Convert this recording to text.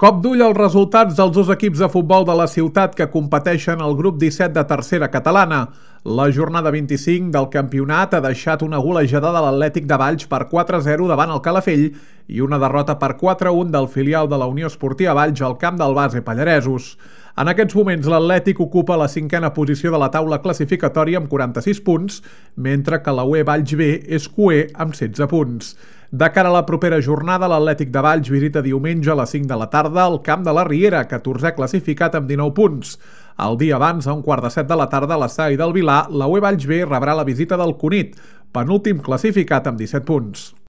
Cop d'ull als resultats dels dos equips de futbol de la ciutat que competeixen al grup 17 de tercera catalana. La jornada 25 del campionat ha deixat una golejada de l'Atlètic de Valls per 4-0 davant el Calafell i una derrota per 4-1 del filial de la Unió Esportiva Valls al camp del Base Pallaresos. En aquests moments l'Atlètic ocupa la cinquena posició de la taula classificatòria amb 46 punts, mentre que la UE Valls B és cuer amb 16 punts. De cara a la propera jornada, l'Atlètic de Valls visita diumenge a les 5 de la tarda al camp de la Riera, 14è classificat amb 19 punts. El dia abans, a 6:45 de la tarda, a l'estadi del Vilar, la UE Valls B rebrà la visita del Cunit, penúltim classificat amb 17 punts.